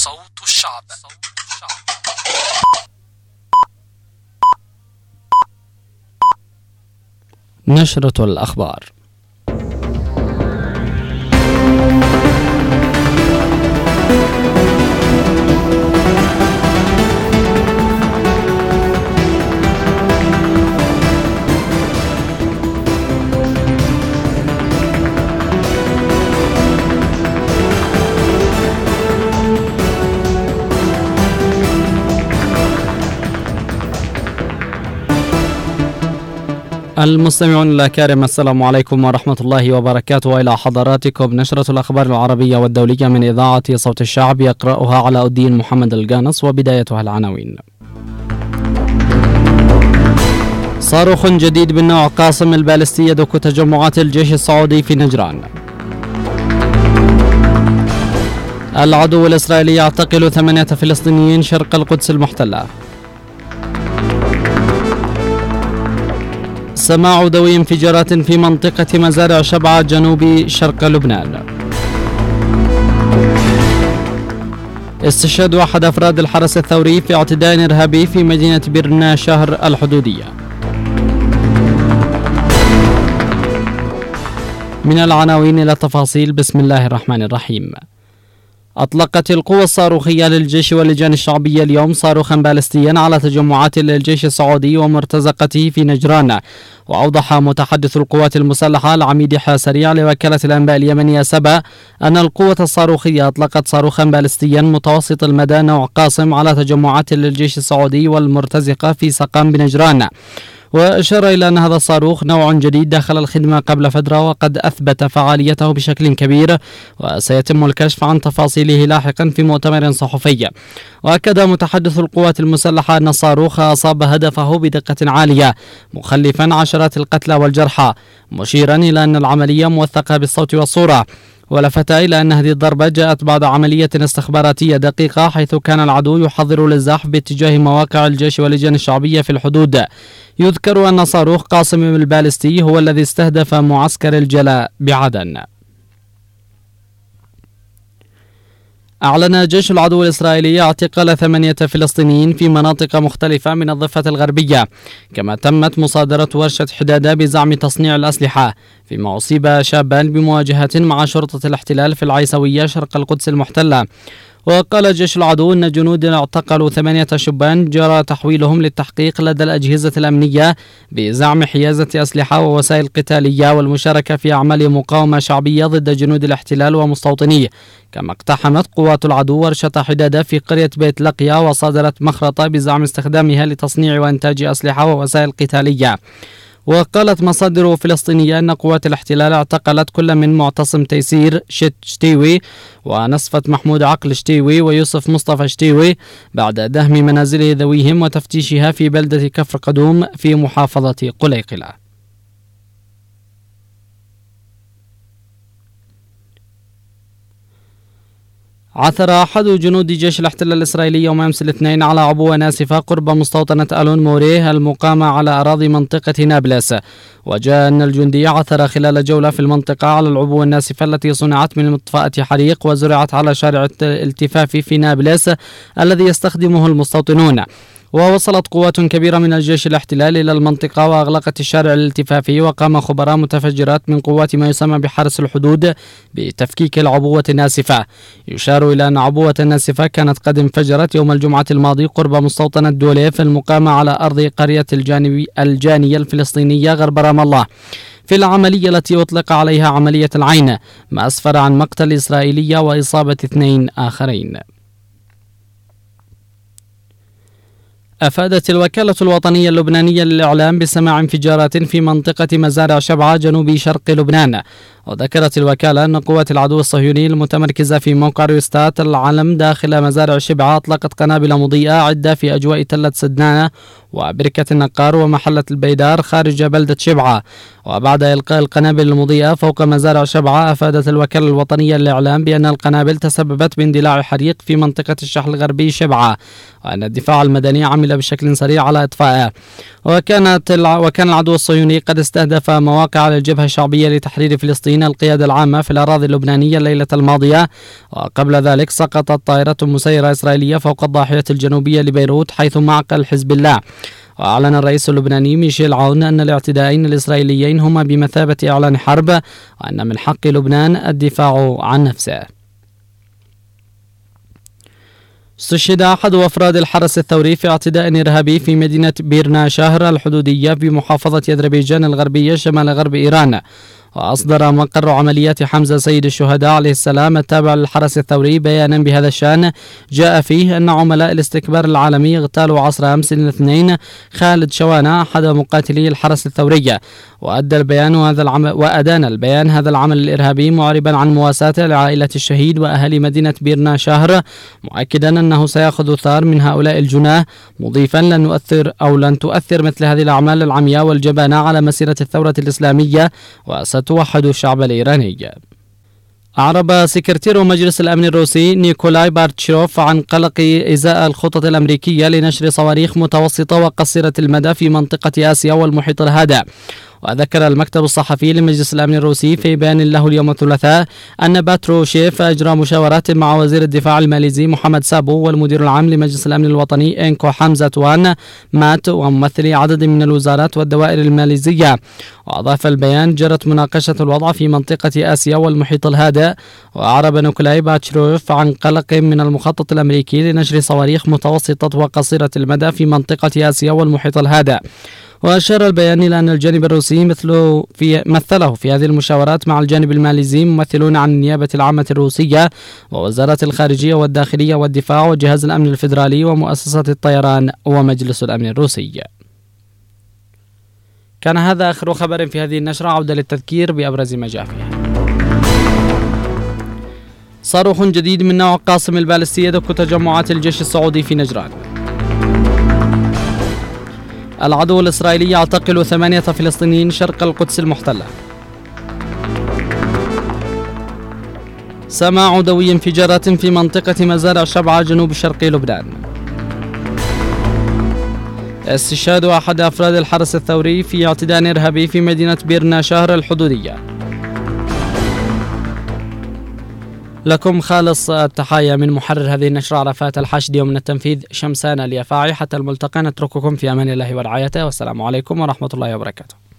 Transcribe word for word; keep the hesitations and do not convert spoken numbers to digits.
صوت الشعب. نشرة الأخبار. المستمعون الأكارم، السلام عليكم ورحمة الله وبركاته. إلى حضراتكم نشرة الأخبار العربية والدولية من إذاعة صوت الشعب، يقرأها علاء الدين محمد الجانص، وبدايتها العناوين. صاروخ جديد من نوع قاسم البالستي يدك تجمعات الجيش السعودي في نجران. العدو الإسرائيلي يعتقل ثمانية فلسطينيين شرق القدس المحتلة. سماع دوي انفجارات في منطقة مزارع شبعة جنوب شرق لبنان. استشهاد أحد أفراد الحرس الثوري في اعتداء إرهابي في مدينة بيرنا شهر الحدودية. من العناوين إلى التفاصيل. بسم الله الرحمن الرحيم. أطلقت القوى الصاروخية للجيش واللجان الشعبية اليوم صاروخا بالستيا على تجمعات للجيش السعودي ومرتزقته في نجران. وأوضح متحدث القوات المسلحة العميد حاسريع لوكالة الأنباء اليمنية سبا أن القوة الصاروخية أطلقت صاروخا بالستيا متوسط المدى نوع قاسم على تجمعات للجيش السعودي والمرتزقة في سقام بنجران. وأشار إلى أن هذا الصاروخ نوع جديد دخل الخدمة قبل فترة وقد أثبت فعاليته بشكل كبير، وسيتم الكشف عن تفاصيله لاحقا في مؤتمر صحفي. وأكد متحدث القوات المسلحة أن الصاروخ أصاب هدفه بدقة عالية مخلفا عشرات القتلى والجرحى، مشيرا إلى أن العملية موثقة بالصوت والصورة. ولفت إلى أن هذه الضربة جاءت بعد عملية استخباراتية دقيقة، حيث كان العدو يحضر للزحف باتجاه مواقع الجيش واللجان الشعبية في الحدود. يذكر أن صاروخ قاسم البالستي هو الذي استهدف معسكر الجلاء بعدن. أعلن جيش العدو الإسرائيلي اعتقال ثمانية فلسطينيين في مناطق مختلفة من الضفة الغربية، كما تمت مصادرة ورشة حدادة بزعم تصنيع الأسلحة، فيما أصيب شابان بمواجهة مع شرطة الاحتلال في العيسوية شرق القدس المحتلة. وقال جيش العدو أن جنود اعتقلوا ثمانية شبان جرى تحويلهم للتحقيق لدى الأجهزة الأمنية بزعم حيازة أسلحة ووسائل قتالية والمشاركة في أعمال مقاومة شعبية ضد جنود الاحتلال ومستوطنيه. كما اقتحمت قوات العدو ورشة حدادة في قرية بيت لقيا وصادرت مخرطة بزعم استخدامها لتصنيع وإنتاج أسلحة ووسائل قتالية. وقالت مصادر فلسطينية أن قوات الاحتلال اعتقلت كل من معتصم تيسير شت شتيوي ونصفة محمود عقل شتيوي ويوسف مصطفى شتيوي بعد دهم منازل ذويهم وتفتيشها في بلدة كفر قدوم في محافظة قليقلة. عثر أحد جنود جيش الاحتلال الإسرائيلي يوم أمس الاثنين على عبوة ناسفة قرب مستوطنة ألون موريه المقامة على أراضي منطقة نابلس. وجاء أن الجندي عثر خلال جولة في المنطقة على العبوة الناسفة التي صنعت من مطفأة حريق وزرعت على شارع الالتفاف في نابلس الذي يستخدمه المستوطنون. ووصلت قوات كبيرة من الجيش الاحتلال إلى المنطقة وأغلقت الشارع الالتفافي، وقام خبراء متفجرات من قوات ما يسمى بحرس الحدود بتفكيك العبوة الناسفة. يشار إلى أن عبوة الناسفة كانت قد انفجرت يوم الجمعة الماضي قرب مستوطنة دوليف المقامة على أرض قرية الجانبي الجانية الفلسطينية غرب رام الله، في العملية التي أطلق عليها عملية العين، ما أسفر عن مقتل إسرائيلية وإصابة اثنين آخرين. أفادت الوكالة الوطنية اللبنانية للإعلام بسماع انفجارات في منطقة مزارع شبعة جنوب شرق لبنان. وذكرت الوكالة أن قوات العدو الصهيوني المتمركزة في موقع ريستات العلم داخل مزارع شبعة أطلقت قنابل مضيئة عدة في أجواء تلة سدنانة وبركة النقار ومحلة البيدار خارج بلدة شبعة. وبعد إلقاء القنابل المضيئة فوق مزارع شبعة، أفادت الوكالة الوطنية للإعلام بأن القنابل تسببت باندلاع حريق في منطقة الشحل الغربي شبعة، وأن الدفاع المدني عمل عمل بشكل سريع على إطفائه. وكانت الع... وكان العدو الصهيوني قد استهدف مواقع للجبهة الشعبية لتحرير فلسطين القيادة العامة في الأراضي اللبنانية الليلة الماضية، وقبل ذلك سقطت طائرة مسيرة إسرائيلية فوق الضاحية الجنوبية لبيروت حيث معقل حزب الله. وأعلن الرئيس اللبناني ميشيل عون أن الاعتداءين الإسرائيليين هما بمثابة إعلان حرب، وأن من حق لبنان الدفاع عن نفسه. استشهد أحد أفراد الحرس الثوري في اعتداء إرهابي في مدينة بيرنا شهر الحدودية بمحافظة أذربيجان الغربية شمال غرب إيران. وأصدر مقر عمليات حمزة سيد الشهداء عليه السلام التابع للحرس الثوري بيانا بهذا الشأن جاء فيه أن عملاء الاستكبار العالمي اغتالوا عصر أمس الاثنين خالد شوانة أحد مقاتلي الحرس الثوري. وأدى البيان هذا العمل وأدان البيان هذا العمل الإرهابي معربا عن مواساته لعائلة الشهيد وأهالي مدينة بيرنا شهر، مؤكدا أنه سيأخذ ثار من هؤلاء الجناه، مضيفا لن نؤثر أو لن تؤثر مثل هذه الأعمال العمياء والجبانة على مسيرة الثورة الإسلامية وستوحد الشعب الإيراني. أعرب سكرتير مجلس الأمن الروسي نيكولاي بارتشوف عن قلق إزاء الخطط الأمريكية لنشر صواريخ متوسطة وقصيرة المدى في منطقة آسيا والمحيط الهادئ. وذكر المكتب الصحفي لمجلس الأمن الروسي في بيان له اليوم الثلاثاء أن باتروشيف أجرى مشاورات مع وزير الدفاع الماليزي محمد سابو والمدير العام لمجلس الأمن الوطني إنكو حمزة وان مات وممثلي عدد من الوزارات والدوائر الماليزية. وأضاف البيان جرت مناقشة الوضع في منطقة آسيا والمحيط الهادئ. وأعرب نيكولاي باتروشيف عن قلق من المخطط الأمريكي لنشر صواريخ متوسطة وقصيرة المدى في منطقة آسيا والمحيط الهادئ. وأشار البيان إلى أن الجانب الروسي مثله في مثله في هذه المشاورات مع الجانب الماليزي ممثلون عن النيابة العامة الروسية ووزارات الخارجية والداخلية والدفاع وجهاز الأمن الفيدرالي ومؤسسة الطيران ومجلس الأمن الروسي. كان هذا آخر خبر في هذه النشرة. عودة للتذكير بأبرز ما جاء فيها. صاروخ جديد من نوع قاسم البالستي يدك تجمعات الجيش السعودي في نجران. العدو الإسرائيلي يعتقل ثمانية فلسطينيين شرق القدس المحتلة. سماع دوي انفجارات في منطقة مزارع شبعة جنوب شرق لبنان. استشهاد أحد أفراد الحرس الثوري في اعتداء إرهابي في مدينة بيرنا شهر الحدودية. لكم خالص التحايا من محرر هذه النشرة عرفات الحاشدي، ومن التنفيذ شمسان اليافعي. حتى الملتقى نترككم في أمان الله ورعايته، والسلام عليكم ورحمة الله وبركاته.